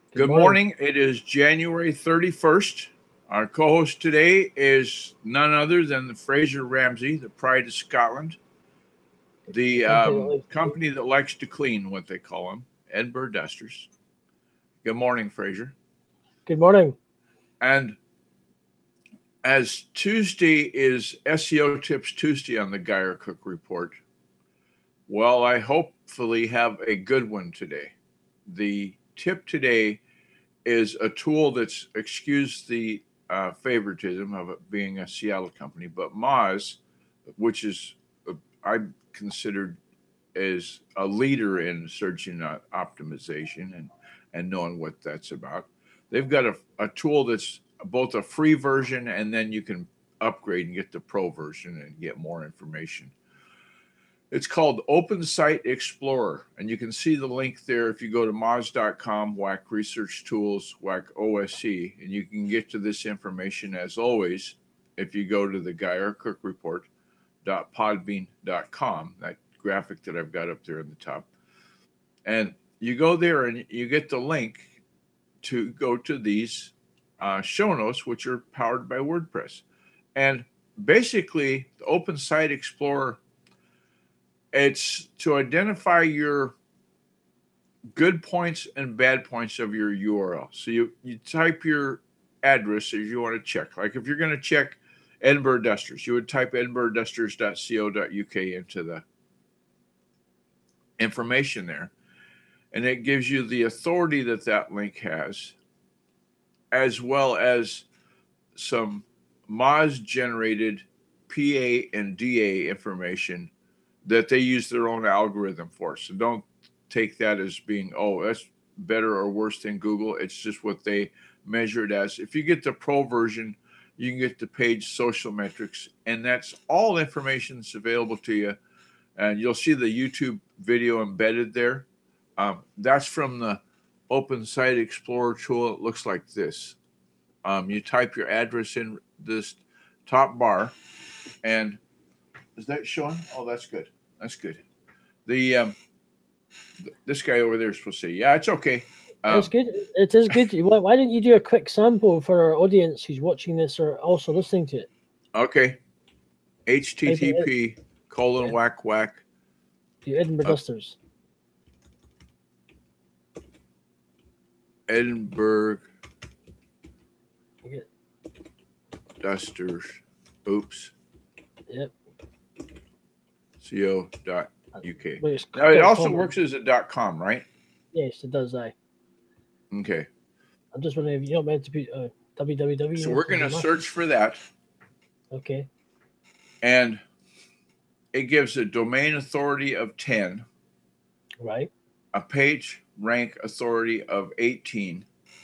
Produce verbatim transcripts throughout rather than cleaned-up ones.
Good Good morning. morning. It is January thirty-first. Our co host today is none other than the Fraser Ramsey, the Pride of Scotland, The the company that um, likes to clean. company that likes to clean, what they call them, Edinburgh Dusters. Good morning, Fraser. Good morning. And as Tuesday is S E O Tips Tuesday on the Geyer Cook Report, well, I hopefully have a good one today. The tip today is a tool that's, excuse the uh, favoritism of it being a Seattle company, but Moz, which is uh, I'm considered as a leader in search engine optimization and and knowing what that's about. They've got a, a tool that's both a free version and then you can upgrade and get the pro version and get more information. It's called Open Site Explorer, and you can see the link there if you go to moz dot com, whack research tools, whack O S C, and you can get to this information as always if you go to the Geyer Cook Report dot podbean dot com, that graphic that I've got up there in the top. And you go there and you get the link to go to these uh, show notes, which are powered by WordPress. And basically, the Open Site Explorer, it's to identify your good points and bad points of your U R L. So you, you type your address as you want to check. Like if you're going to check Edinburgh Dusters, you would type edinburgh dusters dot co dot uk into the information there. And it gives you the authority that that link has, as well as some Moz generated P A and D A information that they use their own algorithm for. So don't take that as being, oh, that's better or worse than Google. It's just what they measure it as. If you get the pro version, you can get the page social metrics, and that's all information that's available to you. And you'll see the YouTube video embedded there. Um, that's from the Open Site Explorer tool. It looks like this. Um, you type your address in this top bar, and is that showing? Oh, that's good. That's good. The um, this guy over there is supposed to say, yeah, it's okay. It's Um, good. It is good. Why, why didn't you do a quick sample for our audience who's watching this or also listening to it? okay. Type it in. H T T P colon Yeah. whack whack The Edinburgh uh, Dusters. Edinburgh Okay. Dusters. Oops. Yep. Co dot Uh, uk. But it's Now it dot also com. works as a dot com, right? Yes, it does. I. Okay. I'm just wondering if you're not meant to be uh, www. So No, we're does gonna it matter? search for that, Okay. and it gives a domain authority of ten, Right. a page rank authority of eighteen,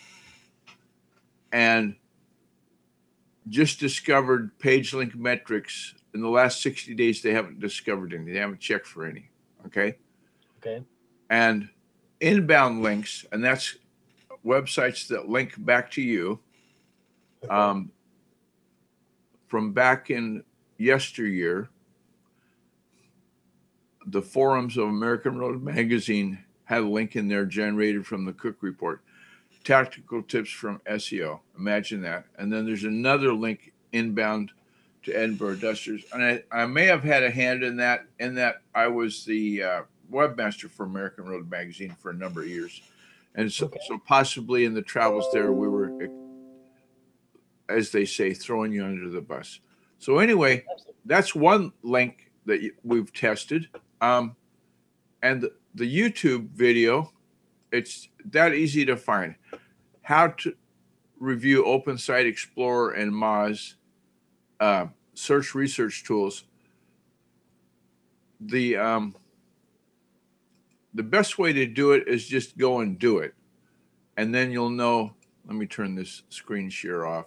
and just discovered page link metrics in the last sixty days. They haven't discovered any. They haven't checked for any. Okay. Okay. And inbound links, and that's websites that link back to you Okay. um, from back in yesteryear. The forums of American Road Magazine had a link in there generated from the Cook Report. Tactical tips from S E O. Imagine that. And then there's another link inbound to Edinburgh Dusters. And I, I may have had a hand in that, in that I was the uh, webmaster for American Road Magazine for a number of years. And so, Okay. so possibly in the travels there, we were, as they say, throwing you under the bus. So anyway, Fantastic. that's one link that we've tested. Um, and the, the YouTube video, it's that easy to find. How to review Open Site Explorer and Moz uh, search research tools. The um, the best way to do it is just go and do it, and then you'll know. Let me turn this screen share off.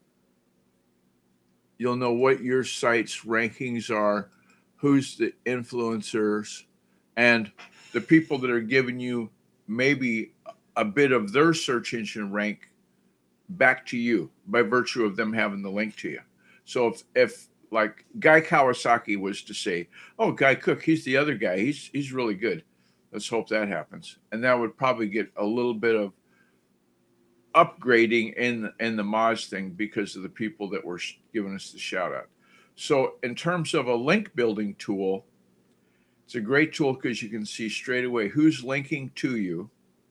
You'll know what your site's rankings are, who's the influencers, and the people that are giving you maybe a bit of their search engine rank back to you by virtue of them having the link to you. So if, if like Guy Kawasaki was to say, "Oh, Guy Cook, he's the other guy. He's he's really good. Let's hope that happens." And that would probably get a little bit of upgrading in in the Moz thing because of the people that were giving us the shout out. So in terms of a link building tool, it's a great tool because you can see straight away who's linking to you.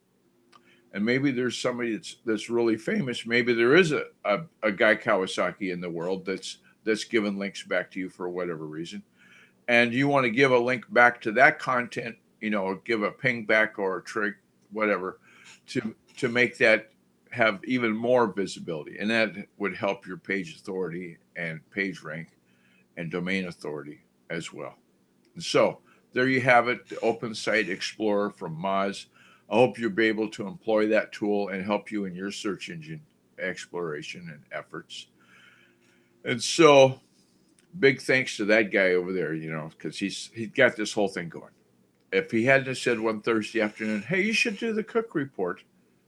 And maybe there's somebody that's that's really famous. Maybe there is a, a, a Guy Kawasaki in the world that's that's given links back to you for whatever reason. And you want to give a link back to that content, you know, give a ping back or a trick, whatever, to to make that have even more visibility. And that would help your page authority and page rank and domain authority as well. And so there you have it, the Open Site Explorer from Moz. I hope you'll be able to employ that tool and help you in your search engine exploration and efforts. And so big thanks to that guy over there, you know, because he's he's got this whole thing going. If he hadn't said one Thursday afternoon, hey, you should do the cook report,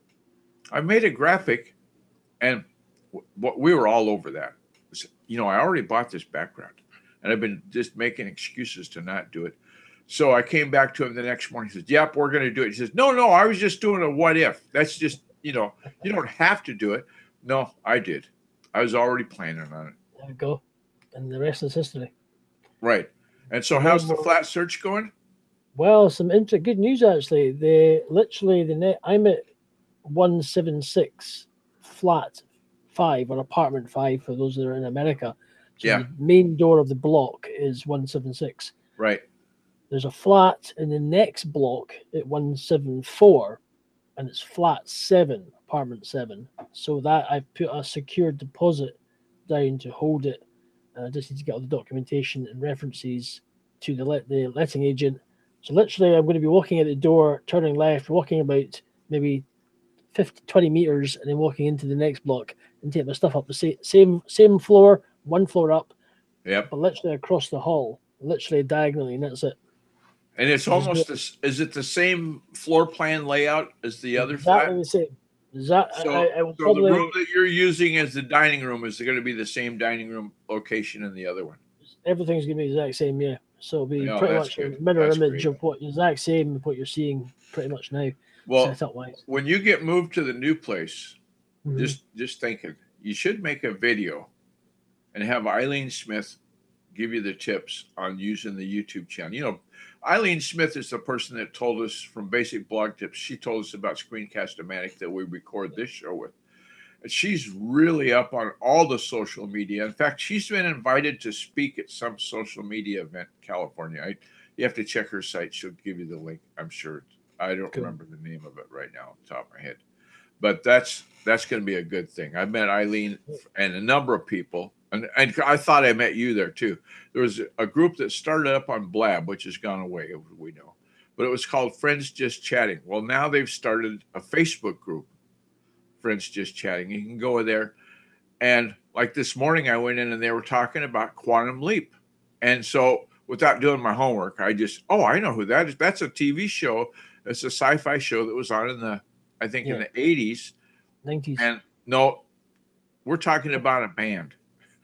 I made a graphic, and w- we were all over that. You know, I already bought this background, and I've been just making excuses to not do it. So I came back to him the next morning. He says, yep, we're going to do it. He says, no, no, I was just doing a what if. That's just, you know, you don't have to do it. No, I did. I was already planning on it. There we go. And the rest is history. Right. And so how's the flat search going? Well, some inter- good news, actually. They literally, the net, I'm at one seventy-six flat five or apartment five for those that are in America. So yeah. The main door of the block is one seventy-six. Right. There's a flat in the next block at one seventy-four, and it's flat seven, apartment seven. So that I've put a secure deposit down to hold it. And I just need to get all the documentation and references to the let the letting agent. So literally, I'm going to be walking at the door, turning left, walking about maybe fifty, twenty meters, and then walking into the next block and take my stuff up the same same, same floor, one floor up. Yep. But literally across the hall, literally diagonally, and that's it. And it's almost this. Is it the same floor plan layout as the other exactly flat? the same. That, so I, I will so probably, the room that you're using as the dining room is going to be the same dining room location in the other one. Everything's going to be the exact same, yeah. So it'll be No, pretty that's much good. a mirror That's image great. of what exact same of what you're seeing pretty much now. Well, setup wise. When you get moved to the new place, Mhm. just just thinking, you should make a video and have Eileen Smith give you the tips on using the YouTube channel. You know, Eileen Smith is the person that told us from Basic Blog Tips. She told us about Screencast-O-Matic that we record this show with. And she's really up on all the social media. In fact, she's been invited to speak at some social media event in California. I, you have to check her site. She'll give you the link, I'm sure. I don't Cool. remember the name of it right now off the top of my head. But that's that's going to be a good thing. I met Eileen and a number of people. And, and I thought I met you there too. There was a group that started up on Blab, which has gone away, we know. But it was called Friends Just Chatting. Well, now they've started a Facebook group, Friends Just Chatting. You can go there. And like this morning, I went in and they were talking about Quantum Leap. And so without doing my homework, I just, oh, I know who that is. That's a T V show. It's a sci-fi show that was on in the, I think Yeah. in the eighties. nineties. And no, we're talking about a band.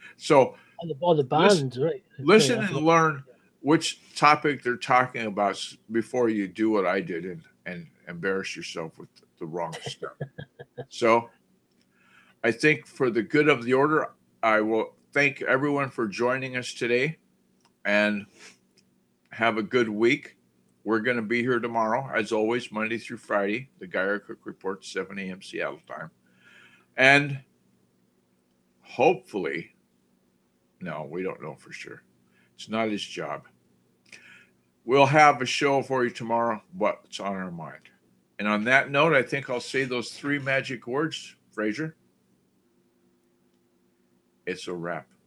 So Oh, the, oh, the band, listen, right. listen Sorry, I and forgot. learn which topic they're talking about s- before you do what I did and, and embarrass yourself with the wrong stuff. So I think for the good of the order, I will thank everyone for joining us today and have a good week. We're going to be here tomorrow, as always, Monday through Friday, the Geyer Cook Report, seven a.m. Seattle time. And hopefully, no, we don't know for sure. It's not his job. We'll have a show for you tomorrow, what's on our mind. And on that note, I think I'll say those three magic words, Fraser. It's a wrap.